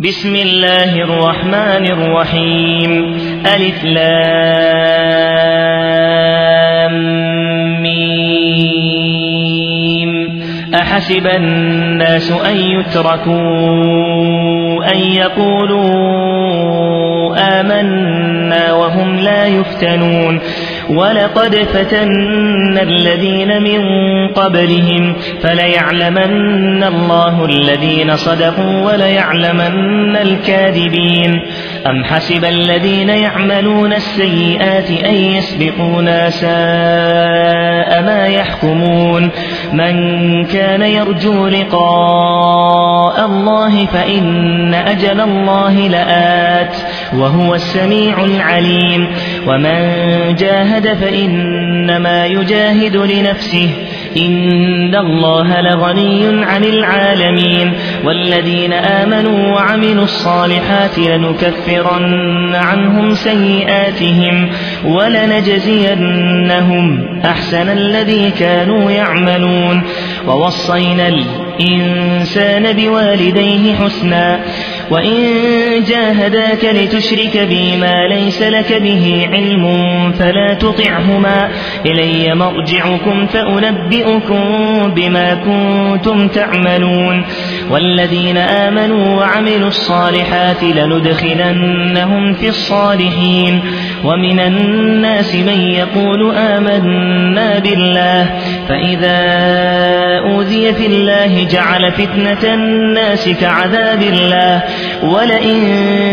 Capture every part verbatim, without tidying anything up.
بسم الله الرحمن الرحيم ألف لام ميم أحسب الناس أن يتركوا أن يقولوا آمنا وهم لا يفتنون ولقد فتنا الذين من قبلهم فليعلمن الله الذين صدقوا وليعلمن الكاذبين أم حسب الذين يعملون السيئات أن يسبقونا ساء ما يحكمون من كان يرجو لقاء الله فإن أجل الله لآت وهو السميع العليم ومن جاهد فإنما يجاهد لنفسه إن الله لغني عن العالمين والذين آمنوا وعملوا الصالحات لنكفرن عنهم سيئاتهم ولنجزينهم أحسن الذي كانوا يعملون ووصينا الإنسان بوالديه حسنا وإن جاهداك لتشرك بي ما ليس لك به علم فلا تطعهما إلي مرجعكم فأنبئكم بما كنتم تعملون والذين آمنوا وعملوا الصالحات لندخلنهم في الصالحين ومن الناس من يقول آمنا بالله فإذا أوذي في الله جعل فتنة الناس كعذاب الله ولئن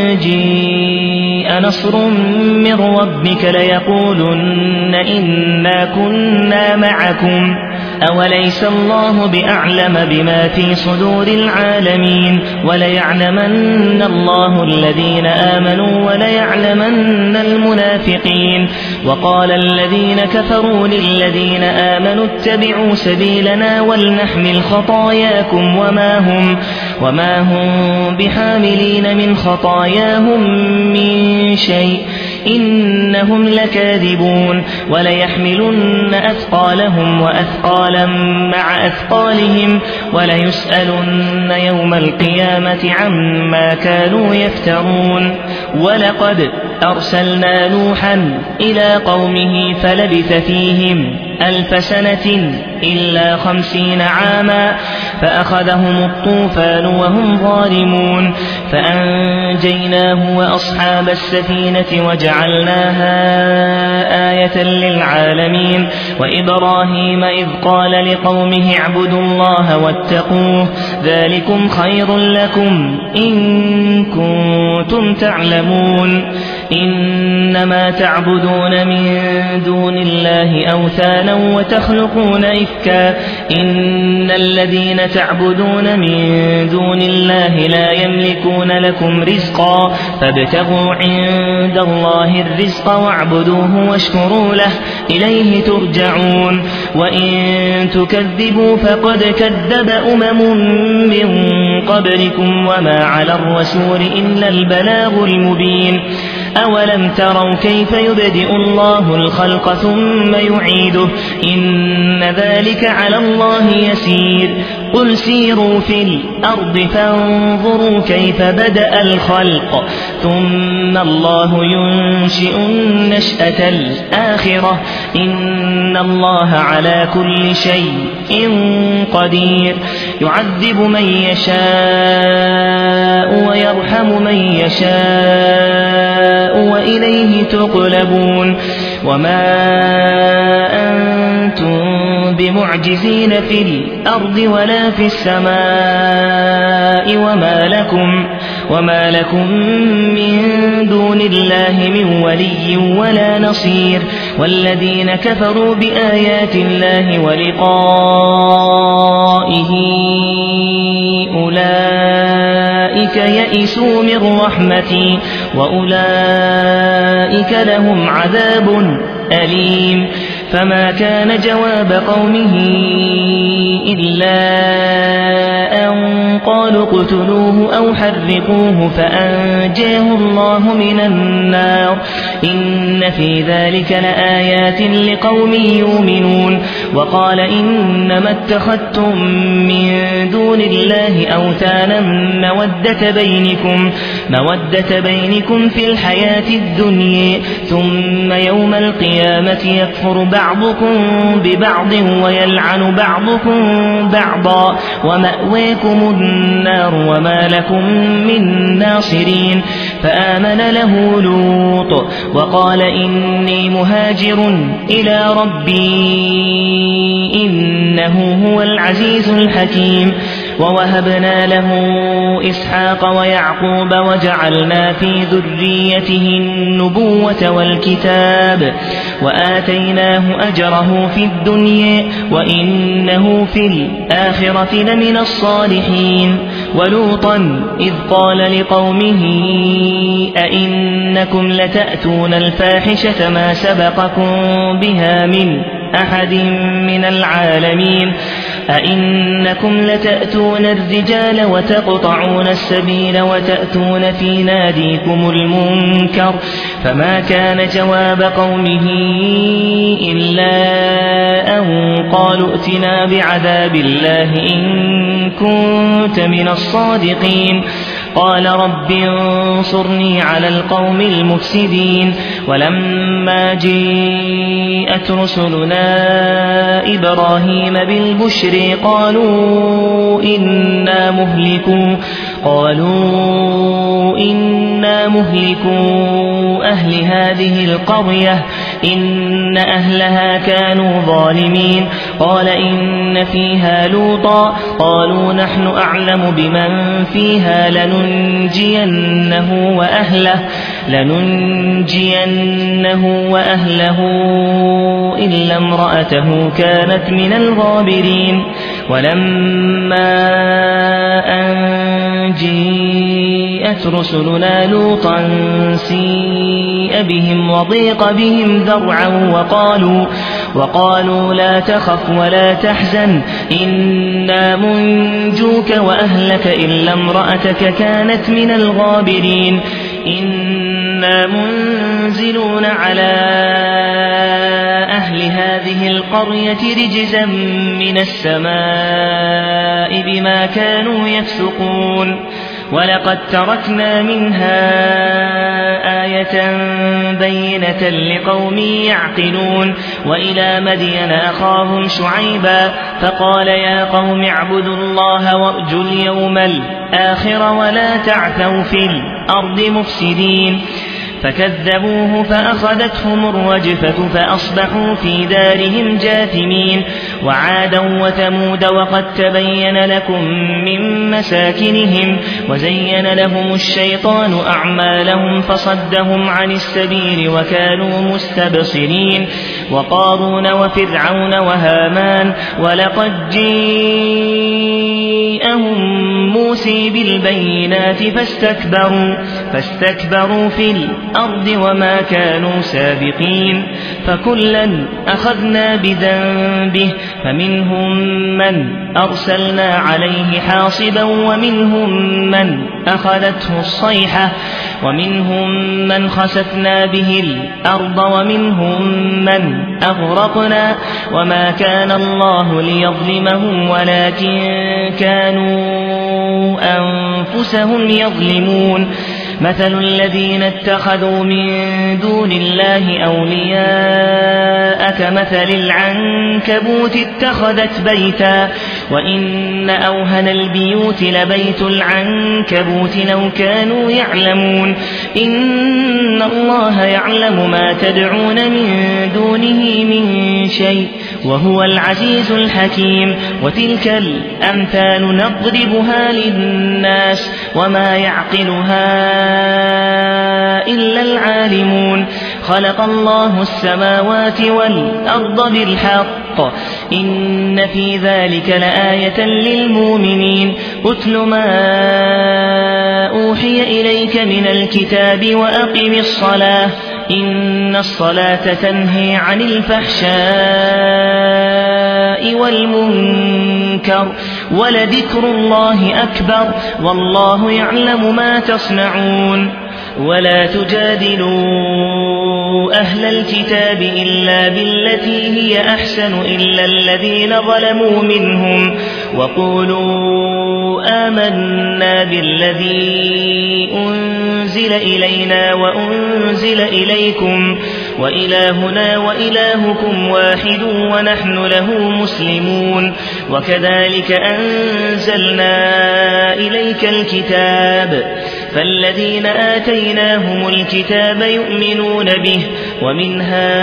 جيء نصر من ربك ليقولن إنا كنا معكم أوليس الله بأعلم بما في صدور العالمين وليعلمن الله الذين آمنوا وليعلمن المنافقين وقال الذين كفروا للذين آمنوا اتبعوا سبيلنا ولنحمل خطاياكم وما هم, وما هم بحاملين من خطاياهم من شيء إنهم لكاذبون وليحملن أثقالهم وأثقالا مع أثقالهم وليسألن يوم القيامة عما كانوا يفترون ولقد أرسلنا نوحا إلى قومه فلبث فيهم ألف سنة إلا خمسين عاما فأخذهم الطوفان وهم ظالمون فأنجيناه وأصحاب السفينة وجعلناها آية للعالمين وإبراهيم إذ قال لقومه اعبدوا الله واتقوه ذلكم خير لكم إن كنتم تعلمون إنما تعبدون من دون الله أوثانا وتخلقون إفكا إن الذين تعبدون من دون الله لا يملكون لكم رزقا فابتغوا عند الله الرزق واعبدوه واشكروا له إليه ترجعون وإن تكذبوا فقد كذب أمم من قبلكم وما على الرسول إلا البلاغ المبين أولم تروا كيف يبدئ الله الخلق ثم يعيده إن ذلك على الله يسير قل سيروا في الأرض فانظروا كيف بدأ الخلق ثم الله ينشئ النشأة الآخرة إن الله على كل شيء قدير يعذب من يشاء ويرحم من يشاء وإليه تقلبون وما أنتم بمعجزين في الأرض ولا في السماء وما لكم, وما لكم من دون الله من ولي ولا نصير والذين كفروا بآيات الله ولقائه أولئك يئسوا من رحمتي وأولئك لهم عذاب أليم فما كان جواب قومه إلا أن قالوا اقتلوه أو حرقوه فأنجاه الله من النار إن في ذلك لآيات لقوم يؤمنون وقال إنما اتخذتم من دون الله أوثانا مودة بينكم, مودة بينكم في الحياة الدنيا ثم يوم القيامة يكفر بعضكم ببعض ويلعن بعضكم بعضا ومأويكم النار وما لكم من ناصرين فآمن له لوط وقال إني مهاجر إلى ربي إنه هو العزيز الحكيم ووهبنا له إسحاق ويعقوب وجعلنا في ذريته النبوة والكتاب وآتيناه أجره في الدنيا وإنه في الآخرة لمن الصالحين ولوطا إذ قال لقومه أئنكم لتأتون الفاحشة ما سبقكم بها من أحد من العالمين أئنكم لتأتون الرجال وتقطعون السبيل وتأتون في ناديكم المنكر فما كان جواب قومه إلا أن قالوا ائتنا بعذاب الله إن كنت من الصادقين قال رب انصرني على القوم المفسدين ولما جاءت رسلنا إبراهيم بالبشر قالوا إنا مهلكو قالوا إنا مهلكو أهل هذه القرية إن أهلها كانوا ظالمين قال إن فيها لوطا قالوا نحن أعلم بمن فيها لننجينه وأهله لننجينه وأهله إلا امرأته كانت من الغابرين ولما أن جاءت رسلنا لوطا سيء بهم وضيق بهم ذرعا وقالوا, وقالوا لا تخف ولا تحزن إنا منجوك وأهلك إلا امرأتك كانت من الغابرين إنا منزلون على أهل هذه القرية رجزا من السماء بما كانوا يفسقون ولقد تركنا منها آية بينة لقوم يعقلون وإلى مدين أخاهم شعيبا فقال يا قوم اعبدوا الله وارجوا اليوم الآخر ولا تعثوا في الأرض مفسدين فكذبوه فأخذتهم الرجفة فأصبحوا في دارهم جاثمين وعادا وثمود وقد تبين لكم من مساكنهم وزين لهم الشيطان أعمالهم فصدهم عن السبيل وكانوا مستبصرين وقارون وفرعون وهامان ولقد جاءهم موسى بالبينات فاستكبروا, فاستكبروا في الأرض وما كانوا سابقين فكلا أخذنا بذنبه فمنهم من أرسلنا عليه حاصبا ومنهم من أخذته الصيحة ومنهم من خسفنا به الأرض ومنهم من أغرقنا وما كان الله ليظلمهم ولكن كانوا أنفسهم يظلمون مثل الذين اتخذوا من دون الله أولياء كمثل العنكبوت اتخذت بيتا وإن أوهن البيوت لبيت العنكبوت لو كانوا يعلمون إن الله يعلم ما تدعون من دونه من شيء وهو العزيز الحكيم وتلك الأمثال نضربها للناس وما يعقلها إلا العالمون خلق الله السماوات والأرض بالحق إن في ذلك لآية للمؤمنين اتل ما أوحي إليك من الكتاب وأقم الصلاة إن الصلاة تنهي عن الفحشاء والمنكر ولذكر الله أكبر والله يعلم ما تصنعون ولا تجادلوا أهل الكتاب إلا بالتي هي أحسن إلا الذين ظلموا منهم وقولوا آمنا بالذي أنزل إلينا وأنزل إليكم وإلهنا وإلهكم واحد ونحن له مسلمون وكذلك أنزلنا إليك الكتاب فالذين آتيناهم الكتاب يؤمنون به ومن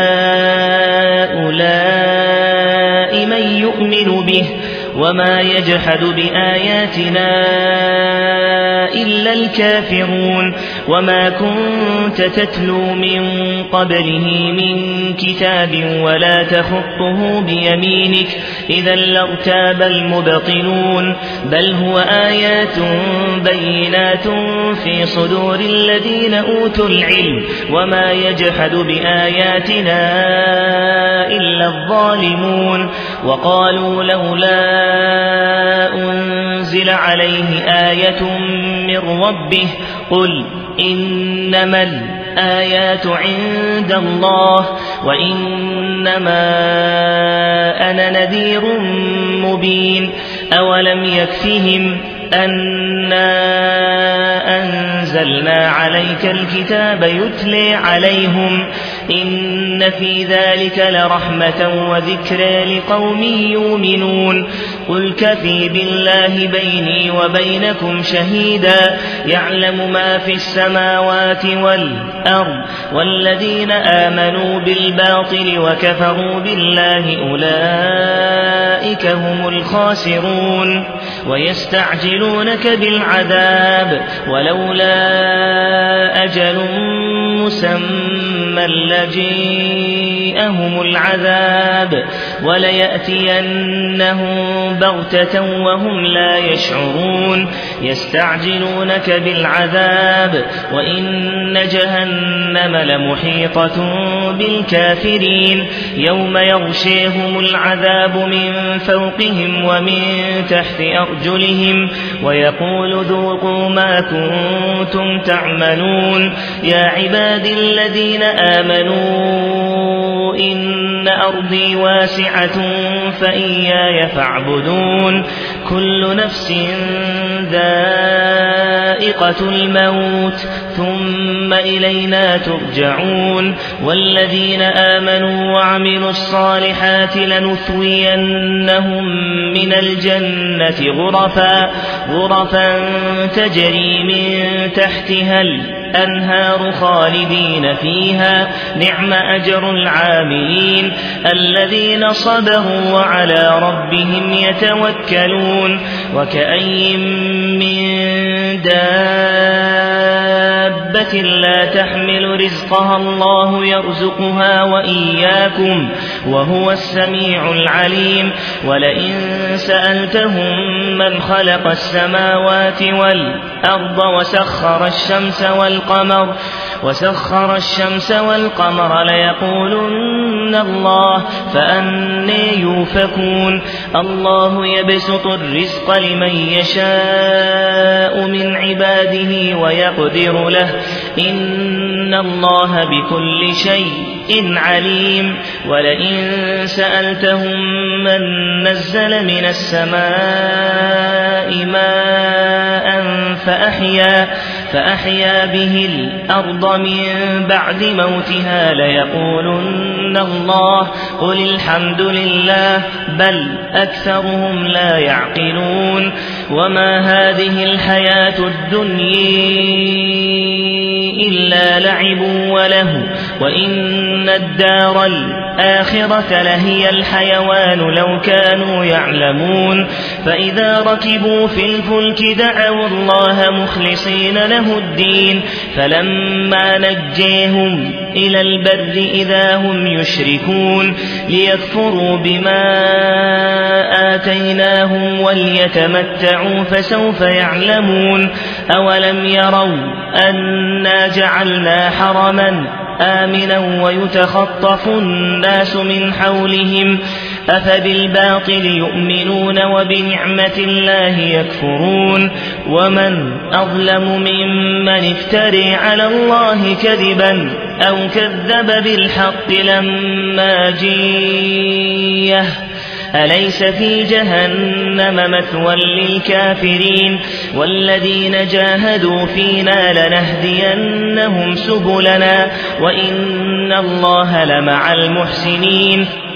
هؤلاء من يؤمن به وما يجحد بآياتنا إلا الكافرون وما كنت تتلو من قبله من كتاب ولا تخطه بيمينك إذا لارتاب المبطلون بل هو آيات بينات في صدور الذين أوتوا العلم وما يجحد بآياتنا إلا الظالمون وقالوا لولا أنزل عليه آية من ربه قل إنما الآيات عند الله وإنما أنا نذير مبين أولم يكفهم أنا أنزلنا عليك الكتاب يتلي عليهم إن في ذلك لرحمة وذكرى لقوم يؤمنون قل كفي بالله بيني وبينكم شهيدا يعلم ما في السماوات والأرض والذين آمنوا بالباطل وكفروا بالله أولئك هم الخاسرون ويستعجلونك بالعذاب ولولا أجل مسمى لجيءهم العذاب وليأتينهم بغتة وهم لا يشعرون يستعجلونك بالعذاب وإن جهنم لمحيطة بالكافرين يوم يغشيهم العذاب من فوقهم ومن تحت أرجلهم ويقول ذوقوا ما كنتم تعملون يا عبادي الذين آمنوا إن أرضي واسعة فإياي فاعبدون كل نفس ذائقة الموت ثم إلينا ترجعون والذين آمنوا وعملوا الصالحات لنثوينهم من الجنة غرفا غرفا تجري من تحتها الأنهار خالدين فيها نعم أجر العاملين الذين صبروا وعلى ربهم يتوكلون وكأي من دابة لا تحمل رزقها الله يرزقها وإياكم وهو السميع العليم ولئن سألتهم من خلق السماوات والأرض وسخر الشمس والقمر وسخر الشمس والقمر ليقولن الله فأني يوفكون الله يبسط الرزق لمن يشاء من عباده ويقدر له إن الله بكل شيء عليم ولئن سألتهم من نزل من السماء ماء فأحيا فأحيا به الأرض من بعد موتها ليقولن الله قل الحمد لله بل أكثرهم لا يعقلون وما هذه الحياة الدنيا إلا لعب وله وإن الدار الآخرة لهي الحيوان لو كانوا يعلمون فإذا ركبوا في الفلك دعوا الله مخلصين له الدين فلما نجيهم إلى البر إذا هم يشركون ليكفروا بما آتيناهم وليتمتعوا فسوف يعلمون أولم يروا أنا جعلنا حرما آمنا ويتخطف الناس من حولهم أفبالباطل يؤمنون وبنعمة الله يكفرون ومن أظلم ممن افتري على الله كذبا أو كذب بالحق لما جيءه أليس في جهنم مثوى للكافرين والذين جاهدوا فينا لنهدينهم سبلنا وإن الله لمع المحسنين